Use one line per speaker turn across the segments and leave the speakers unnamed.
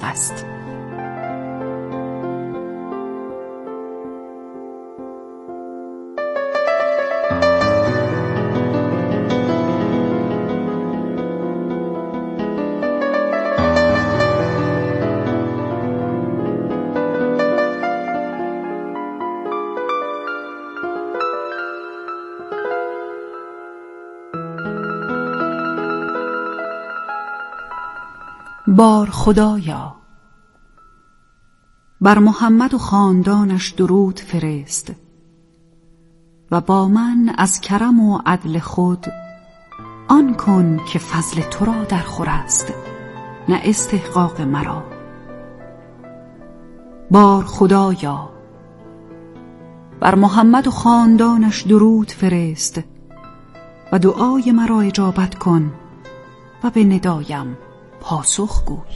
است. بار خدایا، بر محمد و خاندانش درود فرست و با من از کرم و عدل خود آن کن که فضل تو را در خور است نه استحقاق مرا. بار خدایا، بر محمد و خاندانش درود فرست و دعای مرا اجابت کن و به ندایم پاسخ گوی.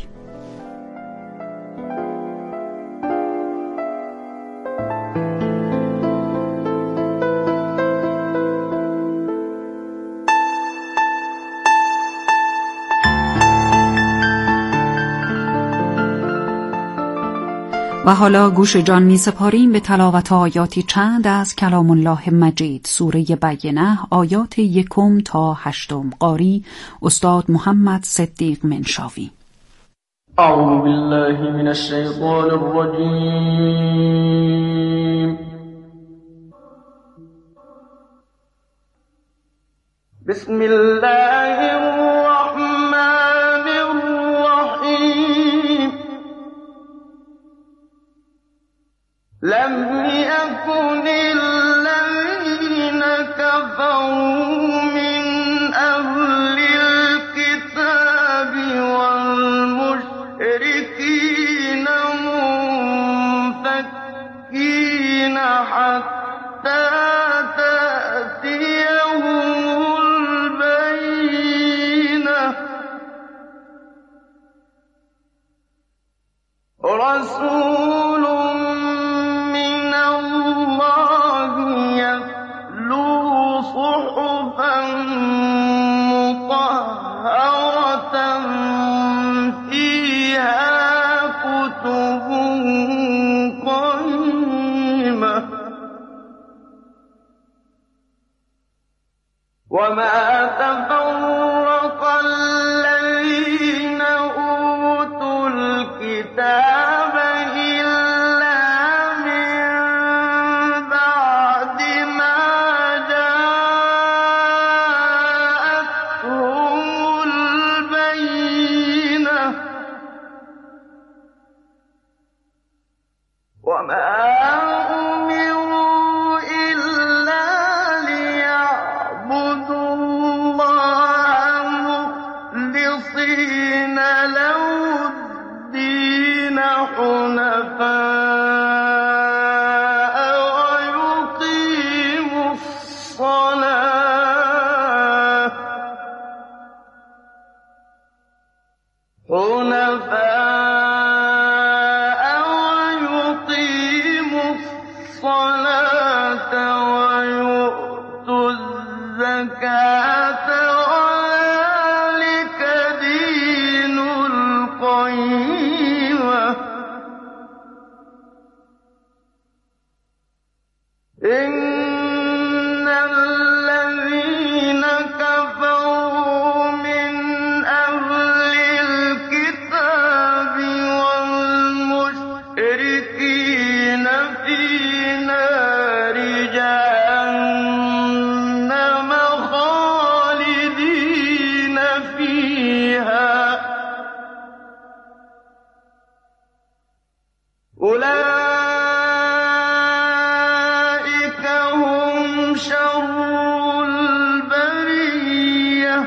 و حالا گوش جان می سپاریم به تلاوت آیاتی چند از کلام الله مجید، سوره بینه، آیات 1 تا 8. قاری استاد محمد صدیق منشاوی.
اعوذ بالله من الشیطان الرجیم. بسم الله الرحمن الرحیم. لم يكن الذين كفروا من أهل الكتاب والمشركين منفكين حتى تأتيهم البينة. رسول صحفا مطهرة فيها كتب قيمة. وما تفرق الذين أوتوا الكتاب إلا من بعد ما وما أمروا إلا ليعبدوا الله مخلصين له الدين حنفاء ويقيموا الصلاة ويؤتوا الزكاة وذلك دين القيمة. إن الذين كفروا من أهل الكتاب والمشركين في نار جهنم خالدين فيها. أولئك هم شر البرية.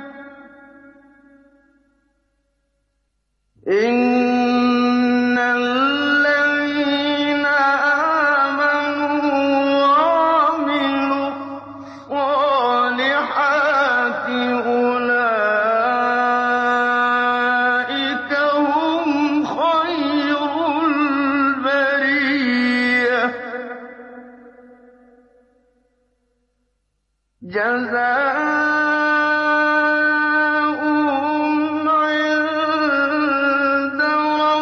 إن الذين آمنوا وعملوا الصالحات أولئك هم خير البرية. جزاؤهم عند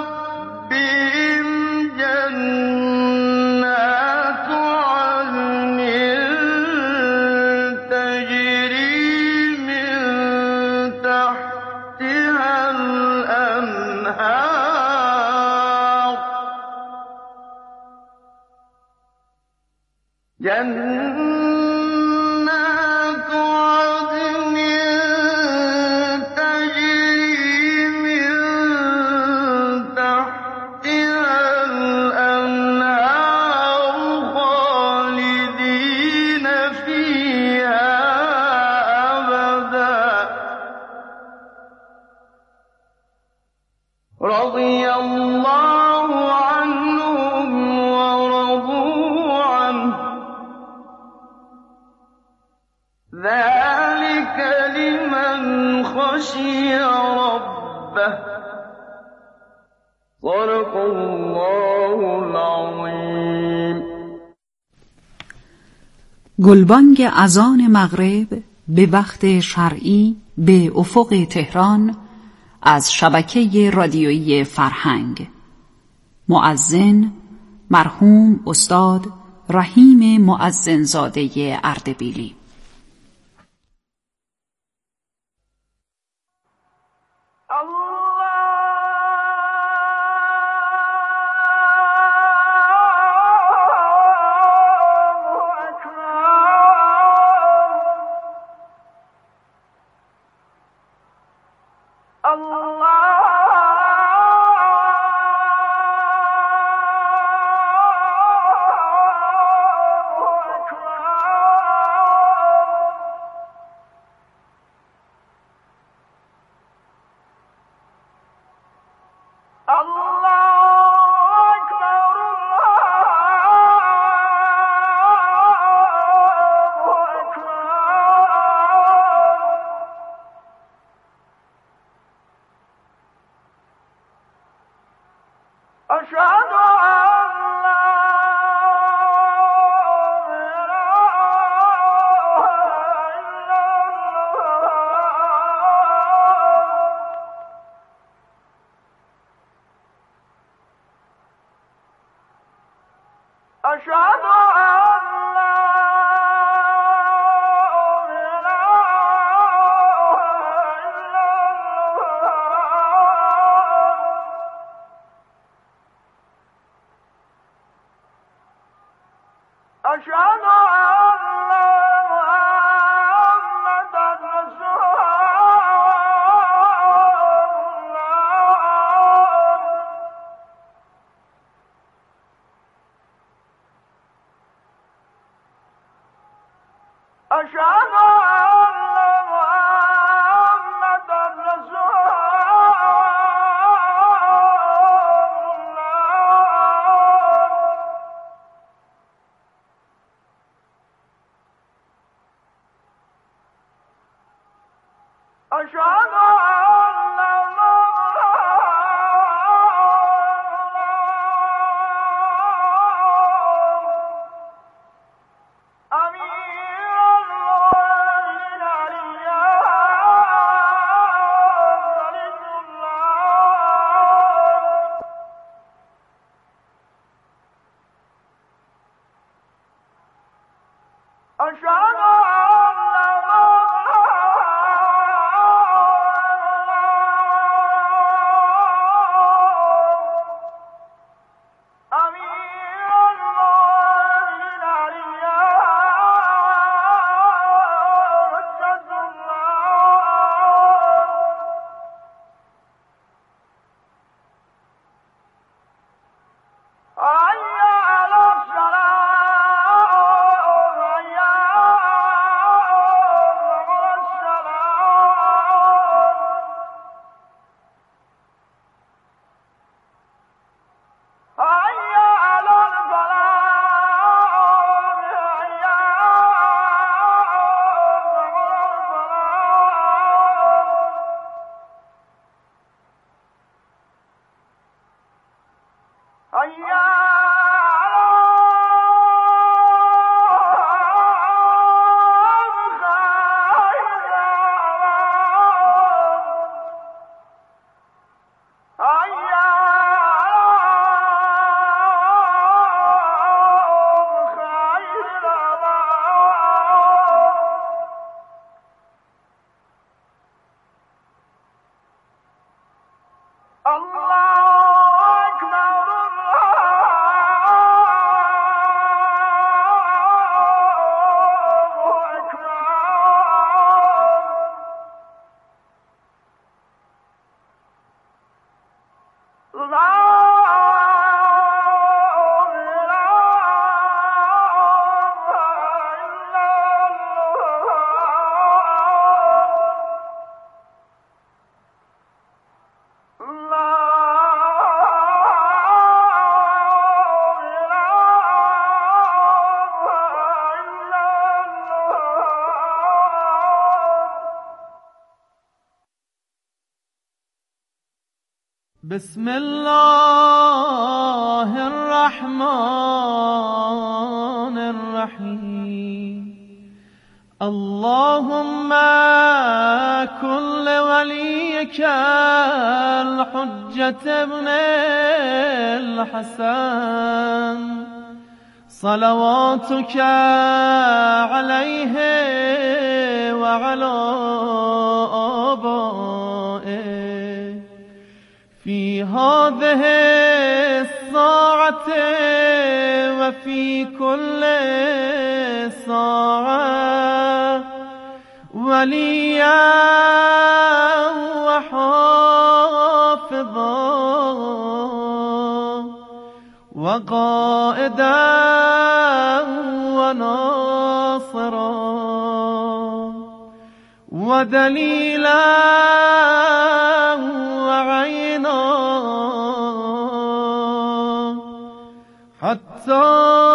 جنات عدن تجري من تحتها الأنهار خالدين فيها أبدا رضي الله عنهم ورضوا عنه ذلك لمن خشي ربه صدق الله العظیم.
گلبانگ اذان مغرب به وقت شرعی به افق تهران از شبکه رادیویی فرهنگ. مؤذن مرحوم استاد رحیم مؤذنزاده اردبیلی.
الله أكبر الله
بسم الله الرحمن الرحیم اللهم كل وليك الحجة ابن الحسن صلواتك عليه وعلى آبائه في هذه الساعة وفي كل ساعة وليا وحافظا وقائدا وناصرا ودليلا وعينا حتى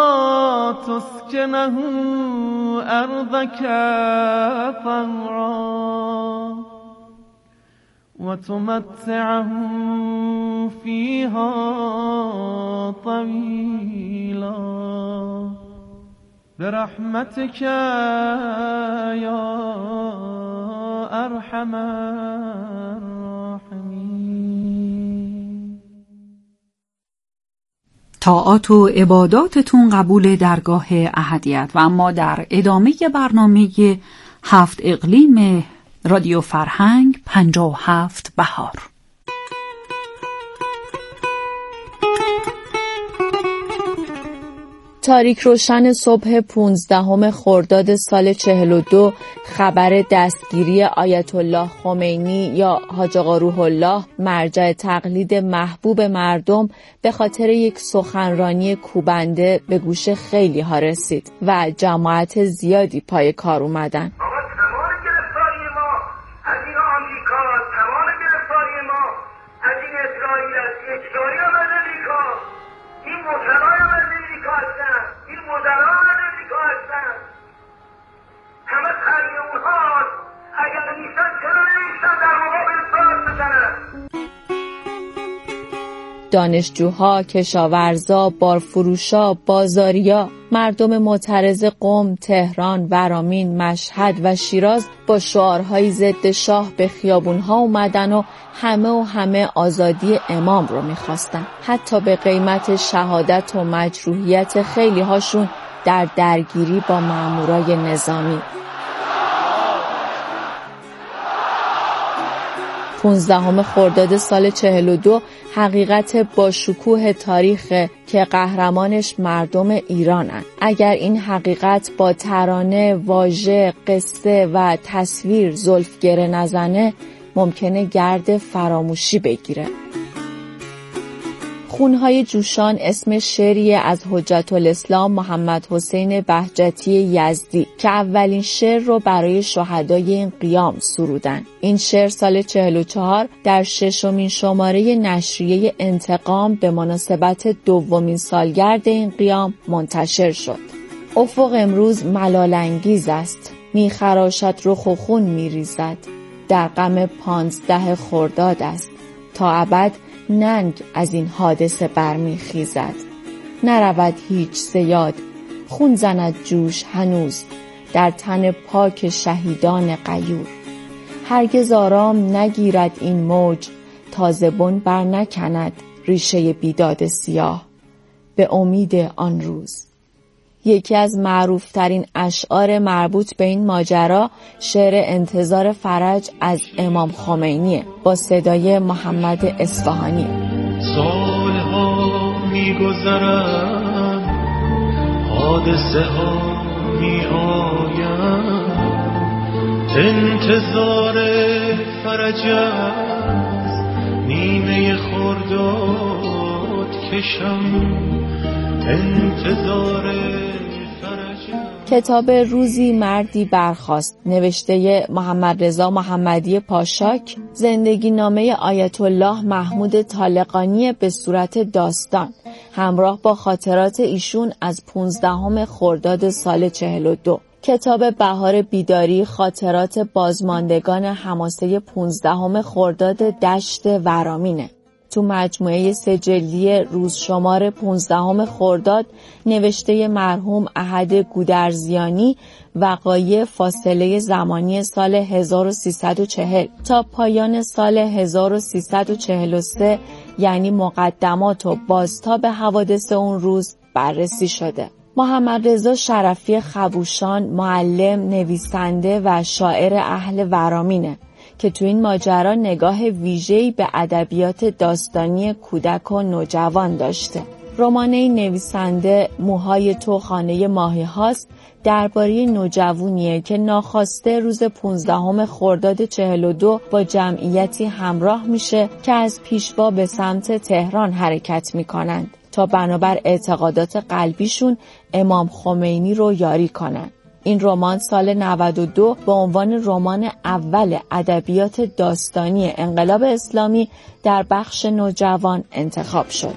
تسكنه أرضك طوعا وتمتعه فيها طويلا برحمتك يا أرحم الراحمين.
طاعات و عباداتتون قبول درگاه احدیت. و اما در ادامه برنامه 7 اقلیم رادیو فرهنگ 57 بهار.
تاریک روشن صبح 15 خرداد سال 42 خبر دستگیری آیت الله خمینی یا حاج آقا روح الله مرجع تقلید محبوب مردم به خاطر یک سخنرانی کوبنده به گوش خیلی ها رسید و جماعت زیادی پای کار اومدن. دانشجوها، کشاورزا، بارفروشا، بازاریا، مردم معترض قم، تهران، ورامین، مشهد و شیراز با شعارهای ضد شاه به خیابونها اومدن و همه آزادی امام رو میخواستن. حتی به قیمت شهادت و مجروحیت خیلی هاشون در درگیری با مامورای نظامی. 15 خرداد سال 42 حقیقت با شکوه تاریخ که قهرمانش مردم ایرانن. اگر این حقیقت با ترانه، واژه، قصه و تصویر زلف گره نزنه ممکنه گرد فراموشی بگیره. خونهای جوشان اسم شعری از حجت الاسلام محمد حسین بهجتی یزدی که اولین شعر رو برای شهدای این قیام سرودن. این شعر سال 44 در 6مین شماره نشریه انتقام به مناسبت 2مین سالگرد این قیام منتشر شد. افق امروز ملال‌انگیز است، میخراشد رخ و خون میریزد، در غم 15 خرداد است، تا ابد ننگ از این حادثه برمیخیزد. نرود هیچ زیاد، خون زند جوش هنوز در تن پاک شهیدان غیور. هرگز آرام نگیرد این موج، تازه بن بر نکند ریشه بیداد سیاه به امید آن روز. یکی از معروفترین اشعار مربوط به این ماجرا شعر انتظار فرج از امام خمینی با صدای محمد اصفهانی.
سالها می‌گذرند، حادثه ها می‌آیند، انتظار فرج از نیمه خرداد آتشم انتظار فرجم.
کتاب روزی مردی برخاست نوشته محمد رضا محمدی پاشاک، زندگی نامه آیت الله محمود طالقانی به صورت داستان همراه با خاطرات ایشون از 15 خرداد سال 42. کتاب بهار بیداری، خاطرات بازماندگان حماسه 15 خرداد دشت ورامینه. تو مجموعه سجلی روزشمار 15 خرداد نوشته مرحوم احد گودرزیانی وقایع فاصله زمانی سال 1340 تا پایان سال 1343 یعنی مقدمات و بازتاب حوادث اون روز بررسی شده. محمد رضا شرفی خبوشان معلم، نویسنده و شاعر اهل ورامینه که تو این ماجرا نگاه ویژه‌ای به ادبیات داستانی کودک و نوجوان داشته. رمانه نویسنده موهای تو خانه ماهی هاست درباره نوجوانیه که ناخواسته روز 15 خرداد 42 با جمعیتی همراه میشه که از پیشوا به سمت تهران حرکت میکنند تا بنابر اعتقادات قلبیشون امام خمینی رو یاری کنند. این رمان سال 92 به عنوان رمان اول ادبیات داستانی انقلاب اسلامی در بخش نوجوان انتخاب شد.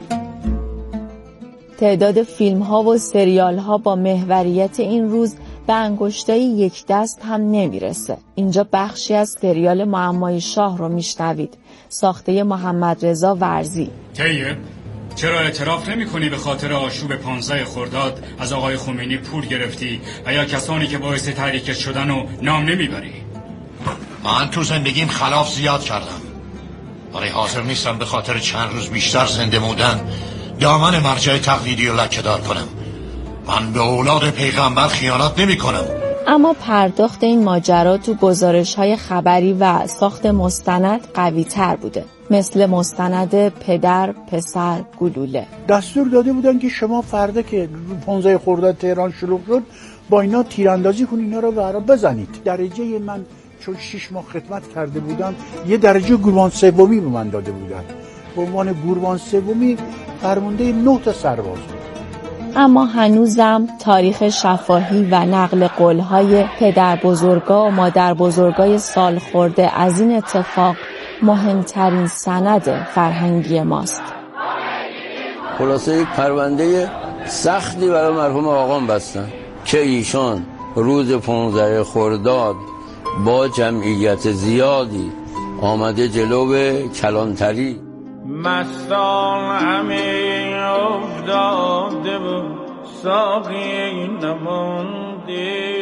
تعداد فیلم ها و سریال ها با محوریت این روز به انگشتای یک دست هم نمیرسه. اینجا بخشی از سریال معمای شاه رو میشنوید، ساخته محمد رضا ورزی.
طیب، چرا اعتراف نمی کنی به خاطر آشوب 15 خرداد از آقای خمینی پول گرفتی و یا کسانی که باعث تحریکت شدن و نام نمیبری؟
من تو زندگیم خلاف زیاد کردم، ولی حاضر نیستم به خاطر چند روز بیشتر زنده موندن دامن مرجع تقلیدی رو لکه‌دار کنم. من به اولاد پیغمبر خیانت نمی کنم.
اما پرداخت این ماجرا تو گزارش‌های خبری و ساخت مستند قوی تر بوده، مثل مستند پدر پسر گلوله.
دستور داده بودن که شما فردا که 15 خرداد تهران شلوغ شد با اینا تیراندازی کنید، اینا رو برا بزنید. درجه من چون 6 ماه خدمت کرده بودم یه درجه گروان سومی به من داده بودن. به عنوان گروان سومی فرمانده 9 تا سرباز بود.
اما هنوزم تاریخ شفاهی و نقل قول‌های پدر بزرگا و مادر بزرگای سال خورده از این اتفاق مهمترین سند فرهنگی ماست.
خلاصه یک پرونده سختی برای مرحوم آقام بستن که ایشان روز 15 خرداد با جمعیت زیادی آمده جلو کلانتری.
مستان همه افتاده و ساقی نمانده،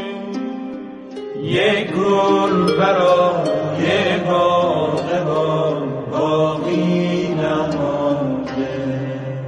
یک گل برای باغبان باقی نمانده.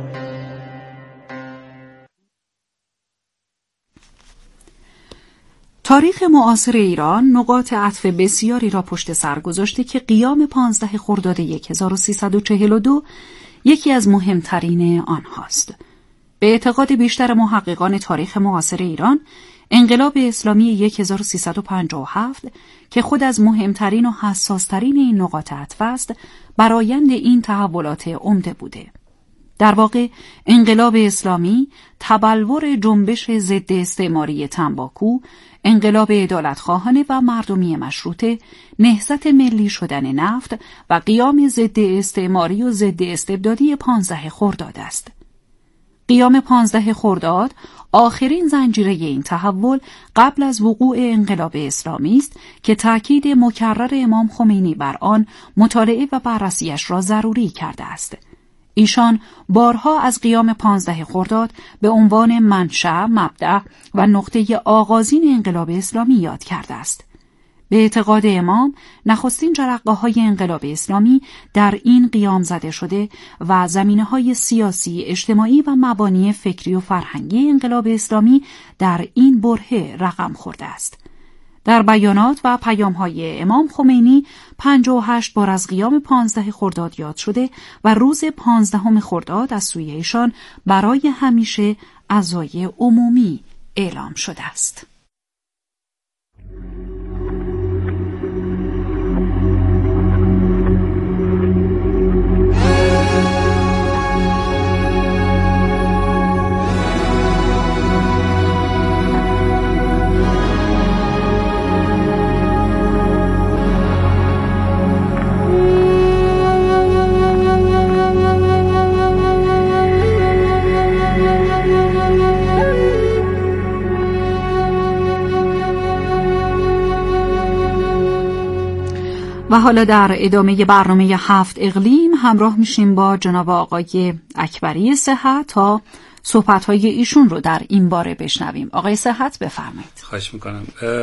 تاریخ معاصر ایران نقاط عطف بسیاری را پشت سر گذاشته که قیام 15 خرداد 1342 یکی از مهمترین آنهاست. به اعتقاد بیشتر محققان تاریخ معاصر ایران، انقلاب اسلامی 1357 که خود از مهمترین و حساسترین این نقاط عطف است، برآیند این تحولات عمده بوده. در واقع انقلاب اسلامی تبلور جنبش ضد استعماری تنباکو، انقلاب عدالتخواهانه و مردمی مشروطه، نهضت ملی شدن نفت و قیام ضد استعماری و ضد استبدادی 15 خرداد است. قیام 15 خرداد آخرین زنجیره این تحول قبل از وقوع انقلاب اسلامی است که تأکید مکرر امام خمینی بر آن مطالعه و بررسیش را ضروری کرده است. ایشان بارها از قیام 15 خرداد به عنوان منشأ، مبدأ و نقطه آغازین انقلاب اسلامی یاد کرده است. به اعتقاد امام، نخستین جرقه‌های انقلاب اسلامی در این قیام زده شده و زمینه‌های سیاسی، اجتماعی و مبانی فکری و فرهنگی انقلاب اسلامی در این برهه رقم خورده است. در بیانات و پیام‌های امام خمینی 58 بار از قیام 15 خرداد یاد شده و روز 15 خرداد از سوی ایشان برای همیشه عزای عمومی اعلام شده است. و حالا در ادامه برنامه 7 اقلیم همراه میشیم با جناب آقای اکبری صحت تا صحبت‌های ایشون رو در این باره بشنویم. آقای صحت بفرمایید.
خواهش میکنم.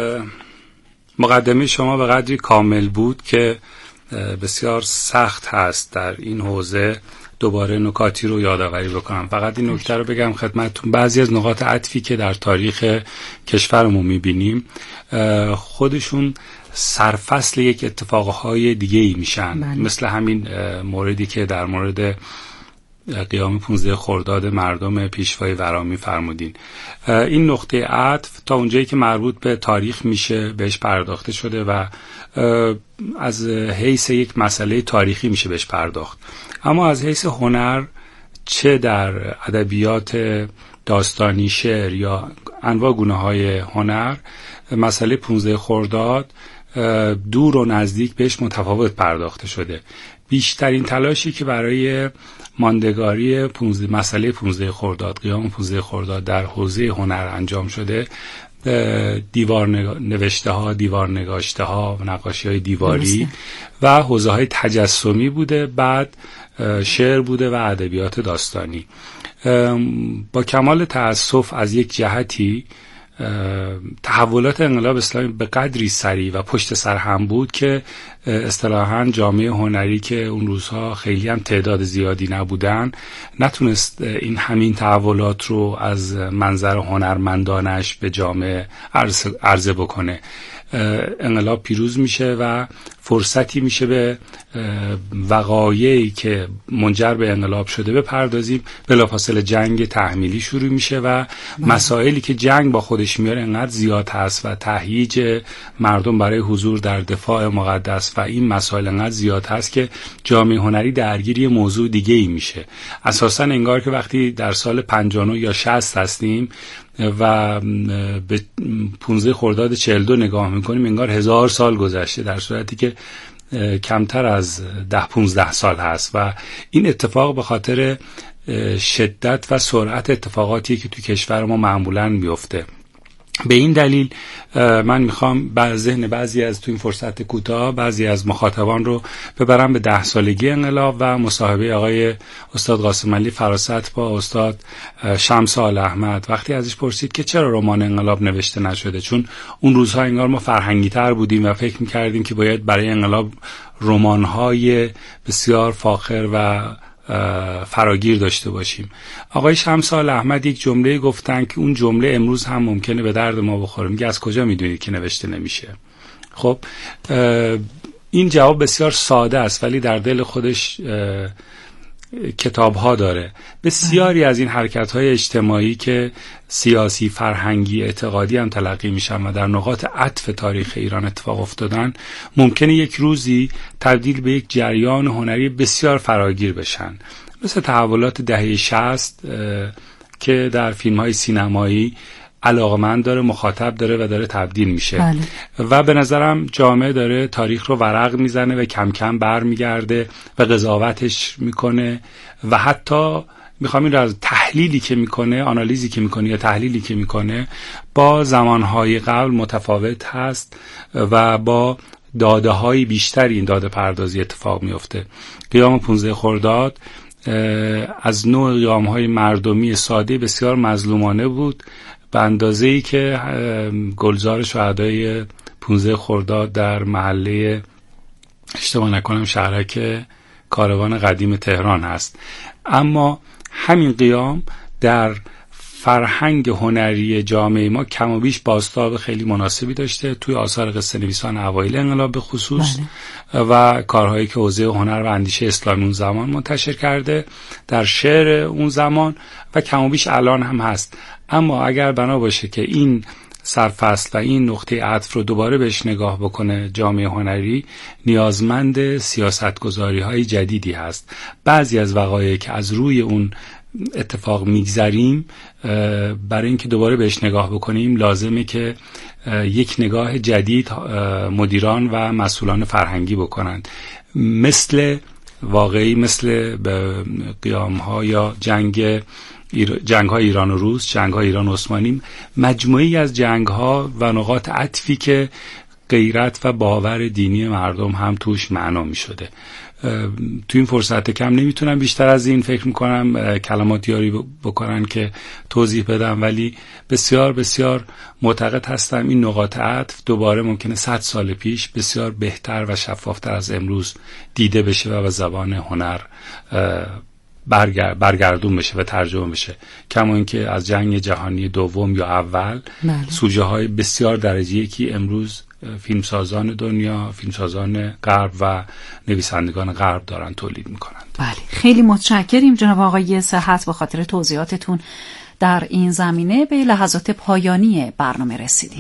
مقدمه شما به قدری کامل بود که بسیار سخت هست در این حوزه دوباره نکاتی رو یادآوری بکنم. فقط این نکته رو بگم خدمتتون، بعضی از نقاط عطفی که در تاریخ کشورمون میبینیم خودشون سرفصل یک اتفاقهای دیگه‌ای میشن. مثل همین موردی که در مورد قیام 15 خرداد مردم پیشوای ورا فرمودین. این نقطه عطف تا اونجایی که مربوط به تاریخ میشه بهش پرداخته شده و از حیث یک مسئله تاریخی میشه بهش پرداخت. اما از حیث هنر، چه در ادبیات داستانی، شعر یا انواع گونه‌های هنر، مسئله 15 خرداد دور و نزدیک بهش متفاوت پرداخته شده. بیشترین تلاشی که برای ماندگاری مسئله 15 خرداد، قیام 15 خرداد در حوزه هنر انجام شده، دیوار نوشته ها، دیوار نگاشته ها و نقاشی های دیواری و حوزه های تجسمی بوده، بعد شعر بوده و ادبیات داستانی. با کمال تأسف از یک جهتی تحولات انقلاب اسلامی به قدری سریع و پشت سر هم بود که اصطلاحاً جامعه هنری که اون روزها خیلی هم تعداد زیادی نبودن نتونست این همین تحولات رو از منظر هنرمندانش به جامعه عرضه بکنه. انقلاب پیروز میشه و فرصتی میشه به وقایعی که منجر به انقلاب شده بپردازیم. بلافاصله جنگ تحمیلی شروع میشه و مسائلی که جنگ با خودش میاره انقدر زیاد هست و تهییج مردم برای حضور در دفاع مقدس و این مسائل انقدر زیاد هست که جامعه هنری درگیری موضوع دیگه ای میشه. اساسا انگار که وقتی در سال 59 یا 60 هستیم و به 15 خرداد 42 نگاه میکنیم انگار 1000 سال گذشته، در صورتی که کمتر از 10-15 سال هست و این اتفاق به خاطر شدت و سرعت اتفاقاتی که تو کشور ما معمولاً میفته. به این دلیل من میخوام ذهن بعضی از تو این فرصت کوتاه بعضی از مخاطبان رو ببرم به 10 سالگی انقلاب و مصاحبه آقای استاد قاسم علی فراست با استاد شمس آل احمد. وقتی ازش پرسید که چرا رمان انقلاب نوشته نشده، چون اون روزها انگار ما فرهنگی تر بودیم و فکر میکردیم که باید برای انقلاب رمان‌های بسیار فاخر و فراگیر داشته باشیم. آقای شمس آل احمد یک جمله گفتن که اون جمله امروز هم ممکنه به درد ما بخوره. میگه از کجا میدونید که نوشته نمیشه؟ خب این جواب بسیار ساده است ولی در دل خودش کتاب‌ها داره. بسیاری از این حرکت‌های اجتماعی که سیاسی، فرهنگی، اعتقادی هم تلقی میشن و در نقاط عطف تاریخ ایران اتفاق افتادن ممکنه یک روزی تبدیل به یک جریان هنری بسیار فراگیر بشن، مثل تحولات دهه 60 که در فیلم‌های سینمایی علاقمند داره، مخاطب داره و داره تبدیل میشه. بله. و به نظرم جامعه داره تاریخ رو ورق میزنه و کم کم برمیگرده و قضاوتش میکنه و حتی میخوام این رو از تحلیلی که میکنه، آنالیزی که میکنه یا تحلیلی که میکنه با زمانهای قبل متفاوت هست و با داده های بیشتری این داده پردازی اتفاق میفته. قیام 15 خرداد از نوع قیام های مردمی ساده بسیار مظلومانه بود، به اندازه‌ای که گلزار شهدای 15 خرداد در محله اشتباه نکنم شهرک کاروان قدیم تهران هست. اما همین قیام در فرهنگ هنری جامعه ما کم و بیش بازتاب خیلی مناسبی داشته توی آثار قصه نویسان اوایل انقلاب به خصوص. بله. و کارهایی که حوزه هنر و اندیشه اسلامی اون زمان منتشر کرده در شعر اون زمان و کم و بیش الان هم هست. اما اگر بنا باشه که این سرفصل و این نقطه عطف رو دوباره بهش نگاه بکنه جامعه هنری، نیازمند سیاستگذاری‌های جدیدی هست. بعضی از وقایعی که از روی اون اتفاق میگذریم برای اینکه دوباره بهش نگاه بکنیم لازمه که یک نگاه جدید مدیران و مسئولان فرهنگی بکنند. مثل قیام‌ها یا جنگ‌های ایران و روس، جنگ‌های ایران و عثمانی، مجموعی از جنگ‌ها و نقاط عطفی که غیرت و باور دینی مردم هم توش معنا می شده. تو این فرصت کم نمیتونم بیشتر از این فکر میکنم کلمات یاری بکنن که توضیح بدم، ولی بسیار بسیار معتقد هستم این نقاط عطف دوباره ممکنه 100 سال پیش بسیار بهتر و شفافتر از امروز دیده بشه و به زبان هنر برگردون بشه و ترجمه بشه. کما اینکه از جنگ جهانی دوم یا اول سوژه های بسیار درجه یکی امروز فیلمسازان دنیا، فیلمسازان غرب و نویسندگان غرب دارن تولید میکنند.
بله، خیلی متشکریم جناب آقای صحت به خاطر توضیحاتتون در این زمینه. به لحظات پایانی برنامه رسیدیم.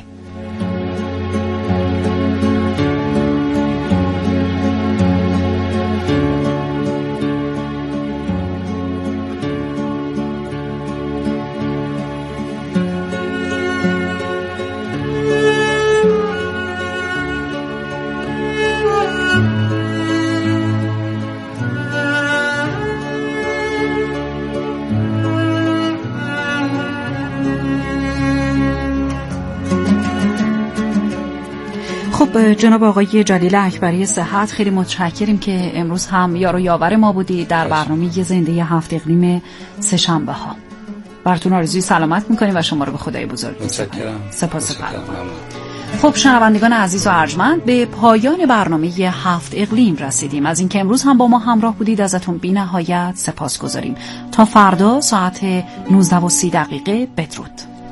خب جناب آقای جلیل اکبری صحت، خیلی متشکریم که امروز هم یار و یاور ما بودید در برنامه زنده 7 اقلیم سه‌شنبه ها. براتون آرزوی سلامت میکنیم و شما رو به خدای بزرگ میسپاریم. سپاس فراوان. خب شنوندگان عزیز و ارجمند، به پایان برنامه 7 اقلیم رسیدیم. از اینکه امروز هم با ما همراه بودید ازتون بی نهایت سپاسگزاریم. تا فردا ساعت 19:30 بدرود.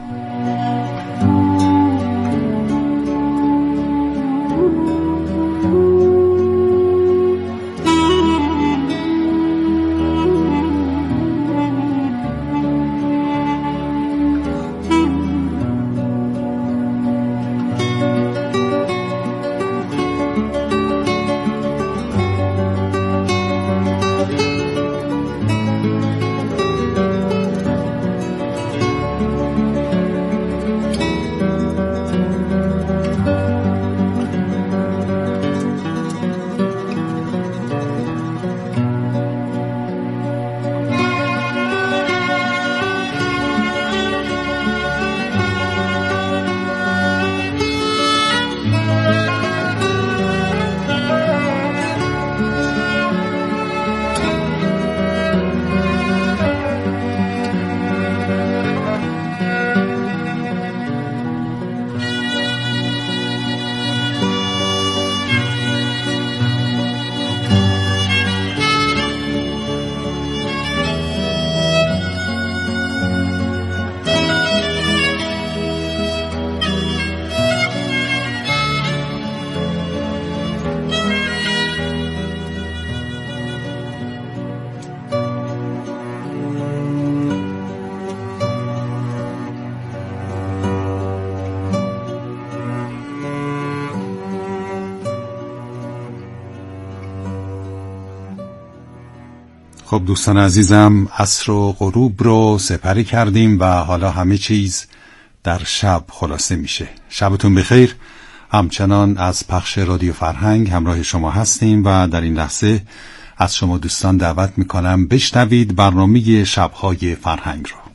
خب دوستان عزیزم، عصر و غروب رو سپری کردیم و حالا همه چیز در شب خلاصه میشه. شبتون بخیر. همچنان از پخش رادیو فرهنگ همراه شما هستیم و در این لحظه از شما دوستان دعوت میکنم بشنوید برنامه شبهای فرهنگ رو.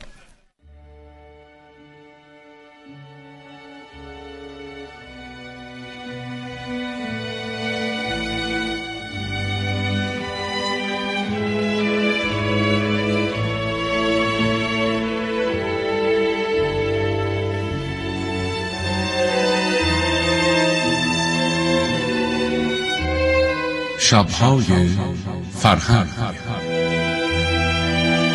شب‌های فرهنگ.